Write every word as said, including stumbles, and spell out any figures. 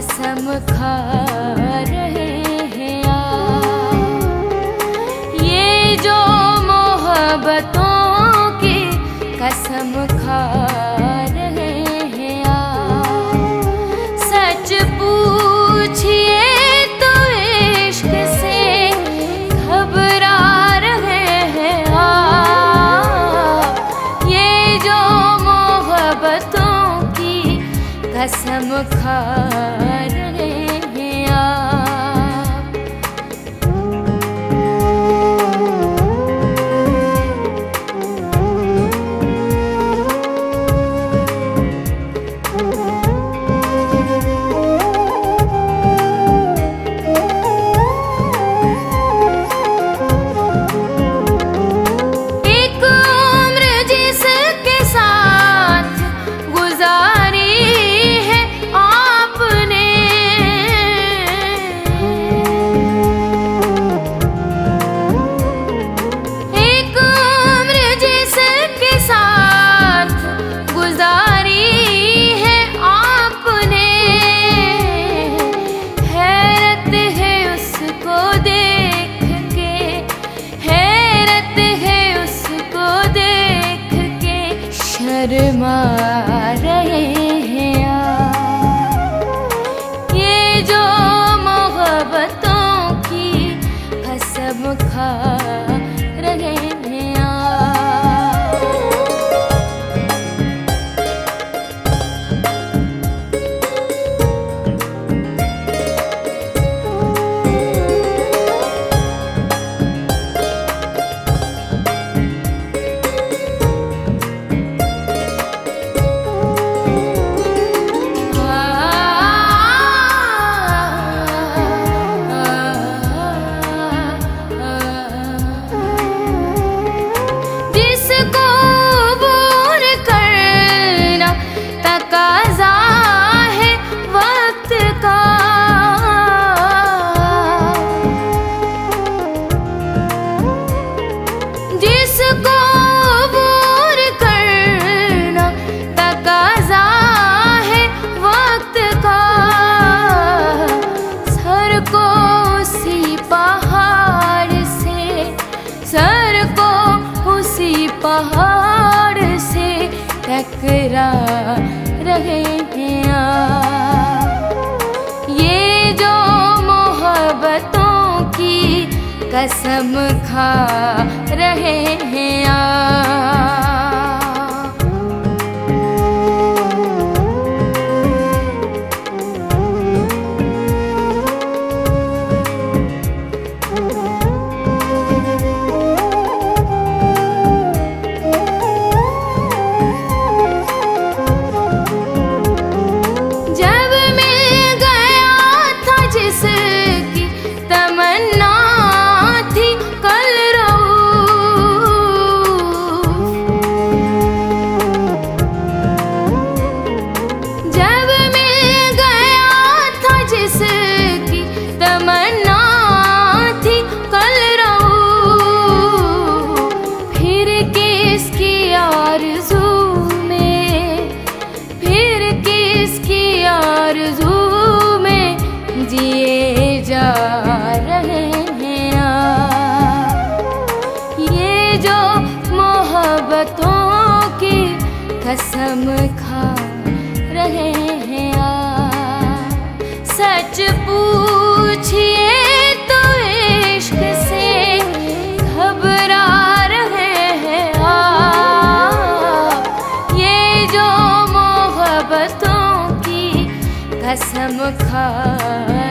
कसम खा रहे हैं आप। ये जो मोहब्बतों की कसम खा रहे हैं आप। सच पूछिए तो इश्क से घबरा रहे हैं आप। ये जो मोहब्बतों की कसम खा रहे हैं आप। एक उम्र जिसके साथ गुजारी है आपने, एक उम्र जिसके साथ गुजारी है आपने। हैरत है उसको देख के, हैरत है उसको देख के, शर्मा रहे हैं आप। ये जो मोहब्बतों की कसम खा रहे हैं आप। जिसको दूर करना तकाज़ा है वक्त का, जिसको दूर करना तकाज़ा है वक्त का। सर को उसी पहाड़ से, सर को उसी पहाड़ से टकरा रहे हैं आप। ये जो मोहब्बतों की कसम खा रहे हैं आप। जब मिल गया था जिसकी तमन्ना थी कल रऊफ, जब मिल गया था जिसकी तमन्ना थी कल रऊफ, फिर किसकी आरज़ू में, फिर किसकी आरज़ू में जिए जा रहे हैं आप। ये जो मोहब्बतों की कसम खा रहे हैं आप। सच पूछिए तो इश्क से घबरा रहे हैं आप। ये जो मोहब्बतों की कसम खा